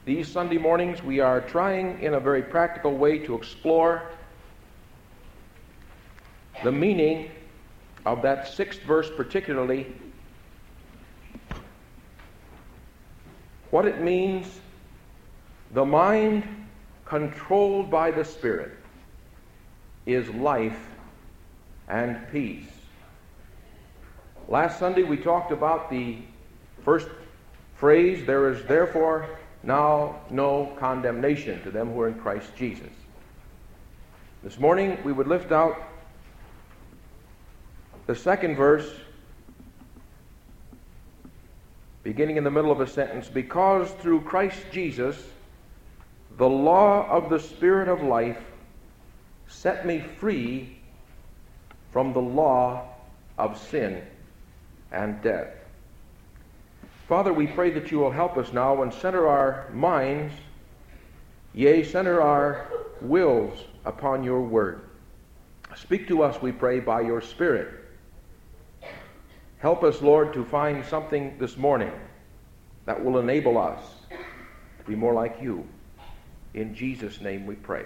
These Sunday mornings we are trying in a very practical way to explore the meaning of that 6th verse particularly, what it means, the mind controlled by the Spirit is life and peace. Last Sunday we talked about the first phrase, there is therefore now no condemnation to them who are in Christ Jesus. This morning we would lift out the 2nd verse, beginning in the middle of a sentence, because through Christ Jesus the law of the Spirit of life set me free from the law of sin and death. Father, we pray that you will help us now and center our minds, yea, center our wills upon your word. Speak to us, we pray, by your Spirit. Help us, Lord, to find something this morning that will enable us to be more like you. In Jesus' name we pray.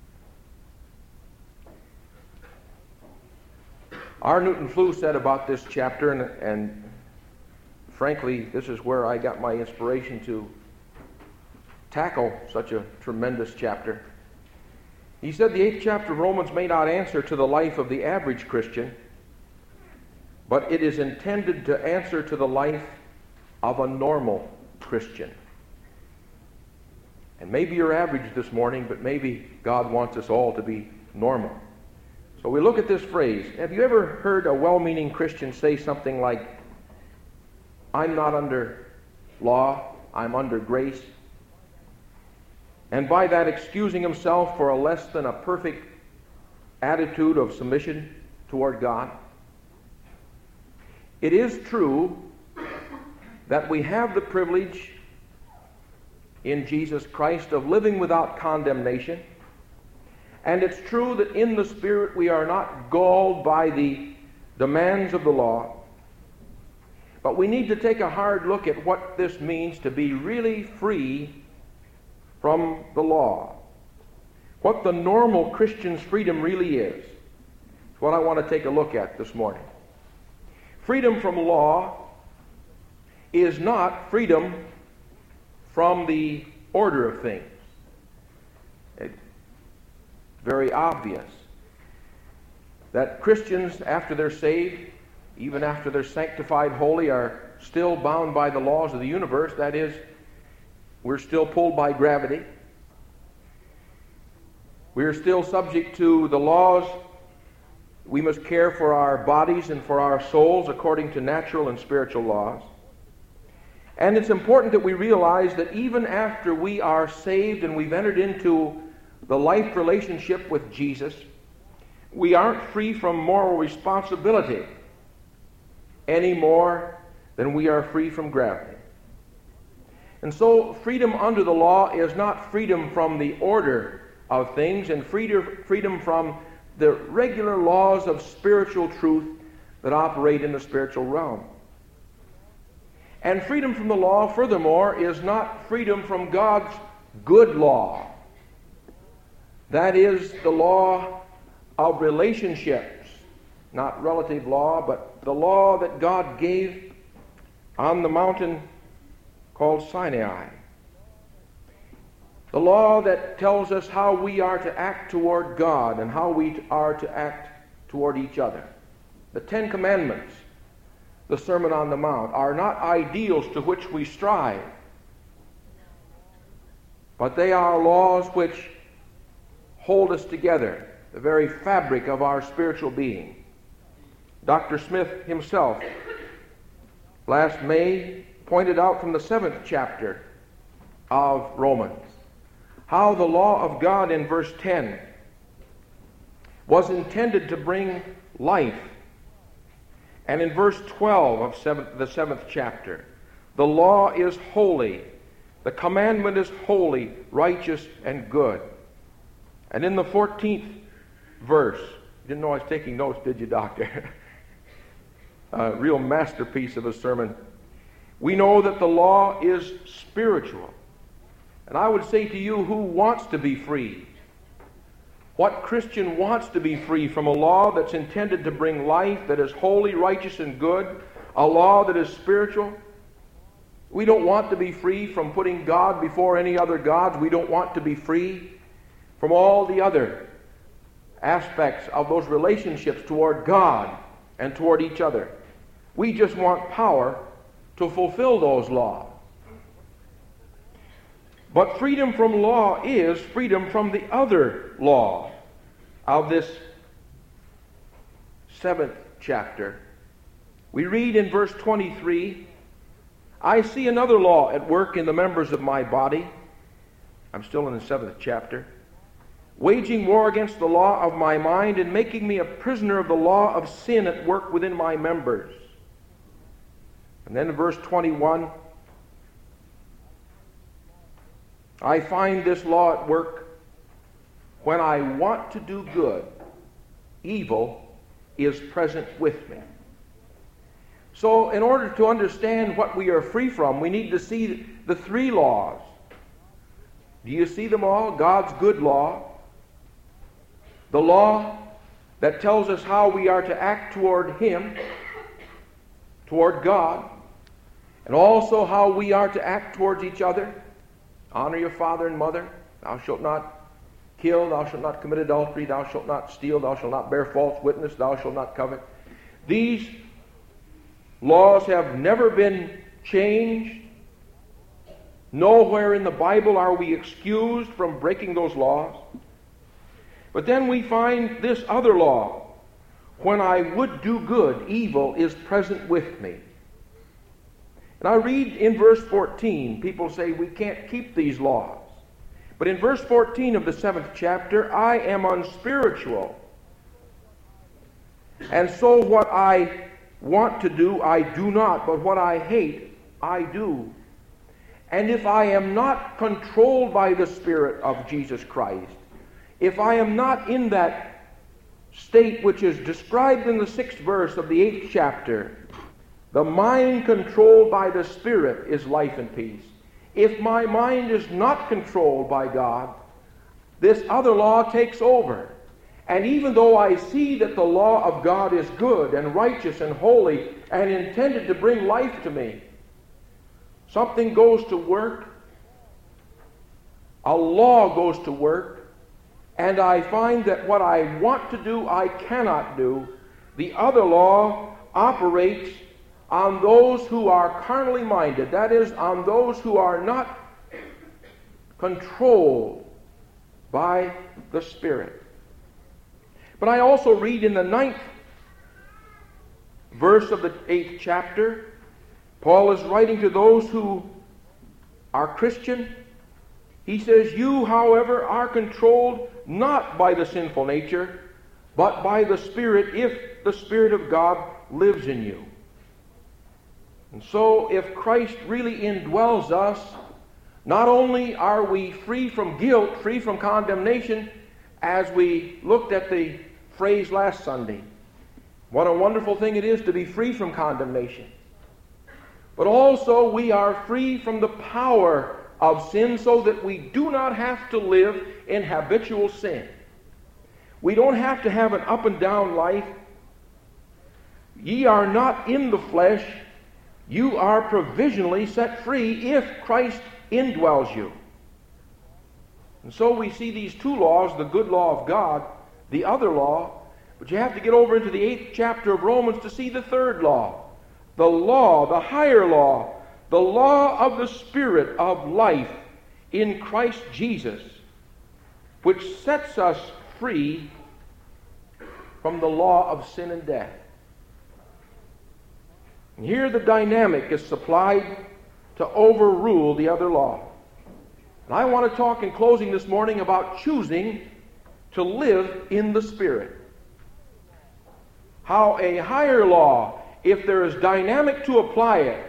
R. Newton Flew said about this chapter, and frankly, this is where I got my inspiration to tackle such a tremendous chapter. He said the 8th chapter of Romans may not answer to the life of the average Christian, but it is intended to answer to the life of a normal Christian. And maybe you're average this morning, but maybe God wants us all to be normal. So we look at this phrase. Have you ever heard a well-meaning Christian say something like, I'm not under law, I'm under grace? And by that excusing himself for a less than a perfect attitude of submission toward God? It is true that we have the privilege in Jesus Christ of living without condemnation. And it's true that in the Spirit we are not galled by the demands of the law. But we need to take a hard look at what this means to be really free from the law. What the normal Christian's freedom really is. It's what I want to take a look at this morning. Freedom from law is not freedom from the order of things. It's very obvious that Christians, after they're saved, even after they're sanctified holy, are still bound by the laws of the universe. That is, we're still pulled by gravity. We're still subject to the laws. We must care for our bodies and for our souls according to natural and spiritual laws. And it's important that we realize that even after we are saved and we've entered into the life relationship with Jesus, we aren't free from moral responsibility any more than we are free from gravity. And so freedom under the law is not freedom from the order of things and freedom from the regular laws of spiritual truth that operate in the spiritual realm. And freedom from the law, furthermore, is not freedom from God's good law. That is the law of relationships, not relative law, but the law that God gave on the mountain called Sinai. The law that tells us how we are to act toward God and how we are to act toward each other. The 10 Commandments, the Sermon on the Mount, are not ideals to which we strive, but they are laws which hold us together, the very fabric of our spiritual being. Dr. Smith himself, last May, pointed out from the 7th chapter of Romans how the law of God in verse 10 was intended to bring life. And in verse 12 of the 7th chapter, the law is holy, the commandment is holy, righteous, and good. And in the 14th verse, you didn't know I was taking notes, did you, Doctor? A real masterpiece of a sermon. We know that the law is spiritual. And I would say to you, who wants to be free? What Christian wants to be free from a law that's intended to bring life, that is holy, righteous, and good, a law that is spiritual? We don't want to be free from putting God before any other gods. We don't want to be free from all the other aspects of those relationships toward God and toward each other. We just want power to fulfill those laws. But freedom from law is freedom from the other law of this 7th chapter. We read in verse 23, I see another law at work in the members of my body. I'm still in the 7th chapter. Waging war against the law of my mind and making me a prisoner of the law of sin at work within my members. And then in verse 21, I find this law at work. When I want to do good, evil is present with me. So in order to understand what we are free from, we need to see the three laws. Do you see them all? God's good law. The law that tells us how we are to act toward Him, toward God, and also how we are to act towards each other. Honor your father and mother. Thou shalt not kill. Thou shalt not commit adultery. Thou shalt not steal. Thou shalt not bear false witness. Thou shalt not covet. These laws have never been changed. Nowhere in the Bible are we excused from breaking those laws. But then we find this other law. When I would do good, evil is present with me. And I read in verse 14, people say we can't keep these laws. But in verse 14 of the 7th chapter, I am unspiritual. And so what I want to do, I do not, but what I hate, I do. And if I am not controlled by the Spirit of Jesus Christ, if I am not in that state which is described in the 6th verse of the 8th chapter, the mind controlled by the Spirit is life and peace. If my mind is not controlled by God, this other law takes over. And even though I see that the law of God is good and righteous and holy and intended to bring life to me, something goes to work, a law goes to work, and I find that what I want to do, I cannot do. The other law operates on those who are carnally minded, that is, on those who are not controlled by the Spirit. But I also read in the 9th verse of the 8th chapter, Paul is writing to those who are Christian. He says, you, however, are controlled not by the sinful nature, but by the Spirit, if the Spirit of God lives in you. And so, if Christ really indwells us, not only are we free from guilt, free from condemnation, as we looked at the phrase last Sunday, what a wonderful thing it is to be free from condemnation. But also we are free from the power of sin so that we do not have to live in habitual sin. We don't have to have an up and down life. Ye are not in the flesh. You are provisionally set free if Christ indwells you. And so we see these two laws, the good law of God, the other law, but you have to get over into the 8th chapter of Romans to see the third law, the higher law, the law of the Spirit of life in Christ Jesus, which sets us free from the law of sin and death. And here the dynamic is supplied to overrule the other law. And I want to talk in closing this morning about choosing to live in the Spirit. How a higher law, if there is dynamic to apply it,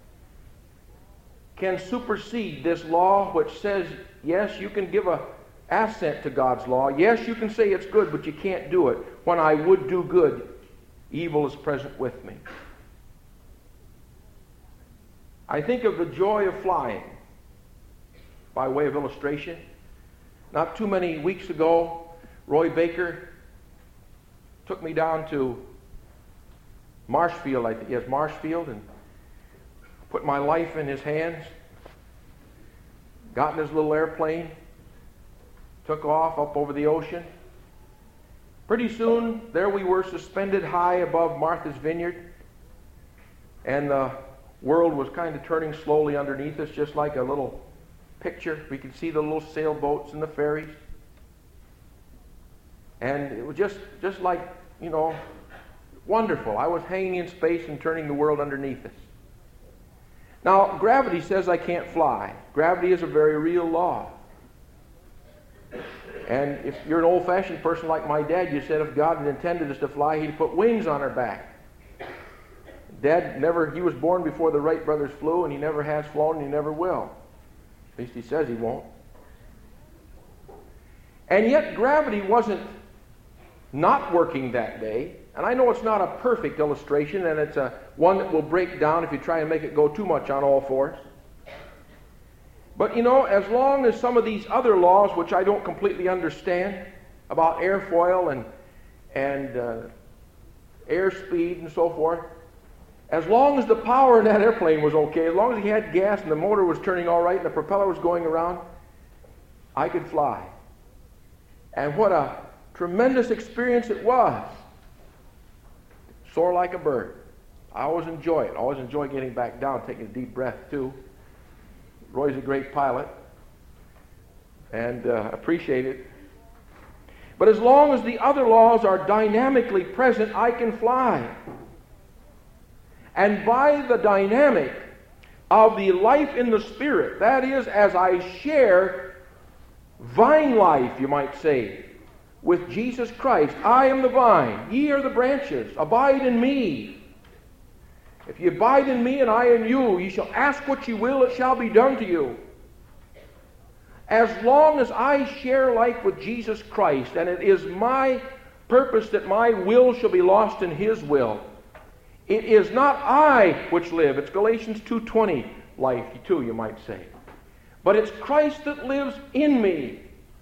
can supersede this law which says, yes, you can give an assent to God's law. Yes, you can say it's good, but you can't do it. When I would do good, evil is present with me. I think of the joy of flying. by way of illustration. Not too many weeks ago, Roy Baker took me down to Marshfield, Marshfield, and put my life in his hands. Got in his little airplane, took off up over the ocean. Pretty soon, there we were suspended high above Martha's Vineyard, and the world was kind of turning slowly underneath us, just like a little picture. We could see the little sailboats and the ferries. And it was just like, wonderful. I was hanging in space and turning the world underneath us. Now, gravity says I can't fly. Gravity is a very real law. And if you're an old-fashioned person like my dad, you said if God had intended us to fly, he'd put wings on our back. Dad he was born before the Wright brothers flew, and he never has flown, and he never will. At least he says he won't. And yet gravity wasn't not working that day. And I know it's not a perfect illustration, and it's one that will break down if you try and make it go too much on all fours. But as long as some of these other laws, which I don't completely understand, about airfoil and airspeed and so forth, as long as the power in that airplane was okay, as long as he had gas and the motor was turning all right and the propeller was going around, I could fly. And what a tremendous experience it was. Soar like a bird. I always enjoy it. I always enjoy getting back down, taking a deep breath too. Roy's a great pilot, and appreciate it. But as long as the other laws are dynamically present, I can fly. And by the dynamic of the life in the Spirit, that is, as I share vine life, you might say, with Jesus Christ, I am the vine, ye are the branches, abide in me. If you abide in me and I in you, you shall ask what you will, it shall be done to you. As long as I share life with Jesus Christ, and it is my purpose that my will shall be lost in his will, it is not I which live. It's Galatians 2:20 life too, you might say. But it's Christ that lives in me.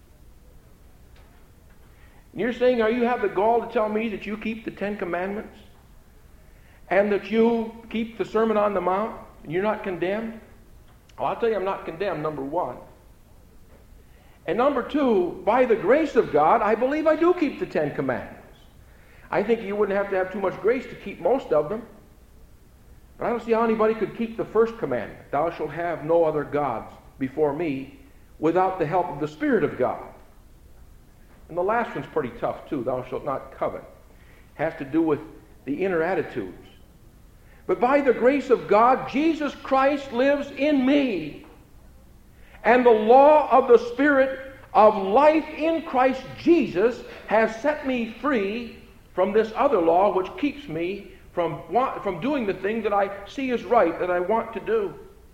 And you're saying, you have the gall to tell me that you keep the Ten Commandments? And that you keep the Sermon on the Mount? And you're not condemned? Well, I'll tell you I'm not condemned, number one. And number two, by the grace of God, I believe I do keep the Ten Commandments. I think you wouldn't have to have too much grace to keep most of them. But I don't see how anybody could keep the first commandment. Thou shalt have no other gods before me, without the help of the Spirit of God. And the last one's pretty tough too. Thou shalt not covet. It has to do with the inner attitudes. But by the grace of God, Jesus Christ lives in me. And the law of the Spirit of life in Christ Jesus has set me free from this other law which keeps me from doing the thing that I see as right, that I want to do.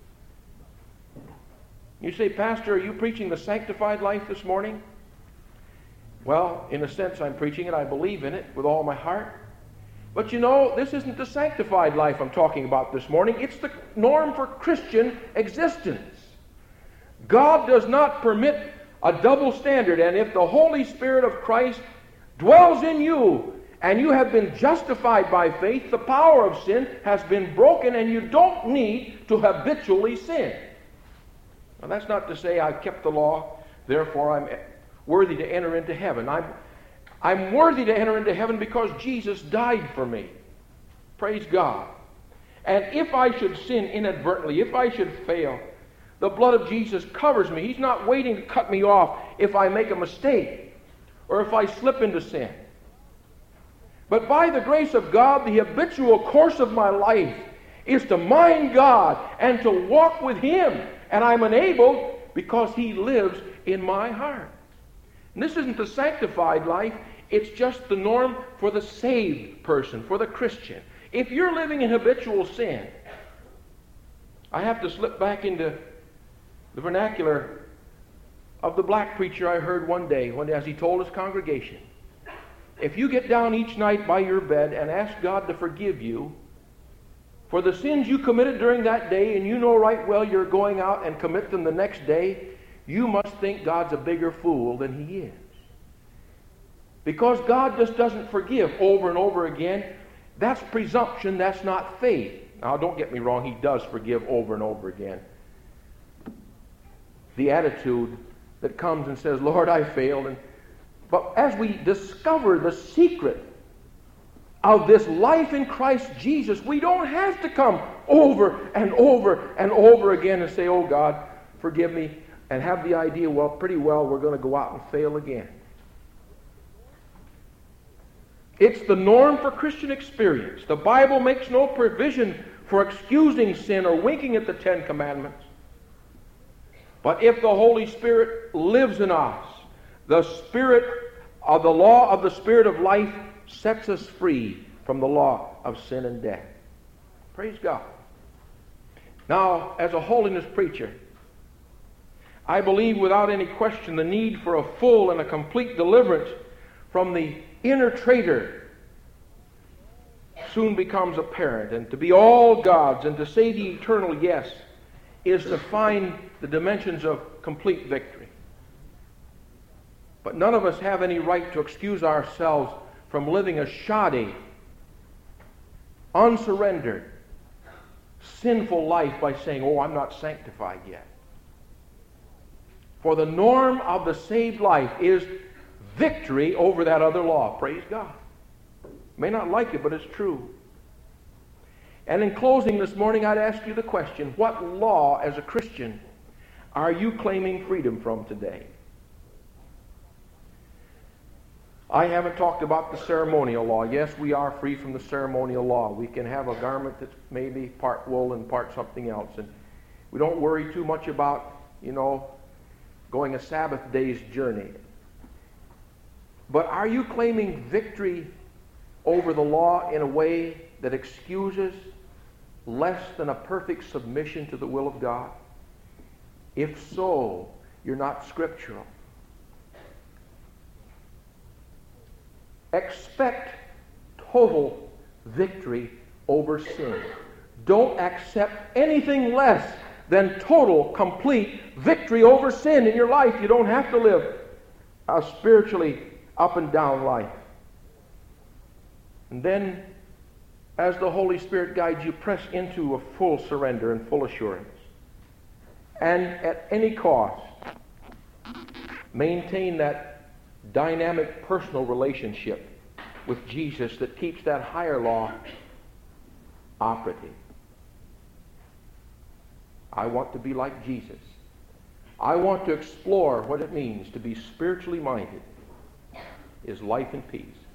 You say, Pastor, are you preaching the sanctified life this morning? Well, in a sense I'm preaching it. I believe in it with all my heart. But this isn't the sanctified life I'm talking about this morning. It's the norm for Christian existence. God does not permit a double standard. And if the Holy Spirit of Christ dwells in you, and you have been justified by faith, the power of sin has been broken, and you don't need to habitually sin. Now, that's not to say I've kept the law, therefore I'm worthy to enter into heaven. I'm worthy to enter into heaven because Jesus died for me. Praise God. And if I should sin inadvertently, if I should fail, the blood of Jesus covers me. He's not waiting to cut me off if I make a mistake or if I slip into sin. But by the grace of God, the habitual course of my life is to mind God and to walk with him. And I'm enabled because he lives in my heart. And this isn't the sanctified life. It's just the norm for the saved person, for the Christian. If you're living in habitual sin, I have to slip back into the vernacular of the black preacher I heard one day as he told his congregation. If you get down each night by your bed and ask God to forgive you for the sins you committed during that day, and you know right well you're going out and commit them the next day, you must think God's a bigger fool than He is. Because God just doesn't forgive over and over again. That's presumption, that's not faith. Now, don't get me wrong, He does forgive over and over again. The attitude that comes and says, Lord, I failed. But as we discover the secret of this life in Christ Jesus, we don't have to come over and over and over again and say, oh God, forgive me, and have the idea, well, pretty well, we're going to go out and fail again. It's the norm for Christian experience. The Bible makes no provision for excusing sin or winking at the Ten Commandments. But if the Holy Spirit lives in us, the Spirit of the law of the Spirit of life sets us free from the law of sin and death. Praise God. Now, as a holiness preacher, I believe without any question the need for a full and a complete deliverance from the inner traitor soon becomes apparent. And to be all God's and to say the eternal yes is to find the dimensions of complete victory. But none of us have any right to excuse ourselves from living a shoddy, unsurrendered, sinful life by saying, oh, I'm not sanctified yet. For the norm of the saved life is victory over that other law. Praise God. May not like it, but it's true. And in closing this morning, I'd ask you the question, what law as a Christian are you claiming freedom from today? I haven't talked about the ceremonial law. Yes, we are free from the ceremonial law. We can have a garment that's maybe part wool and part something else. And we don't worry too much about, going a Sabbath day's journey. But are you claiming victory over the law in a way that excuses less than a perfect submission to the will of God? If so, you're not scriptural. Expect total victory over sin. Don't accept anything less than total, complete victory over sin in your life. You don't have to live a spiritually up and down life. And then, as the Holy Spirit guides you, press into a full surrender and full assurance. And at any cost, maintain that dynamic personal relationship with Jesus that keeps that higher law operative. I want to be like Jesus. I want to explore what it means to be spiritually minded. Is life and peace.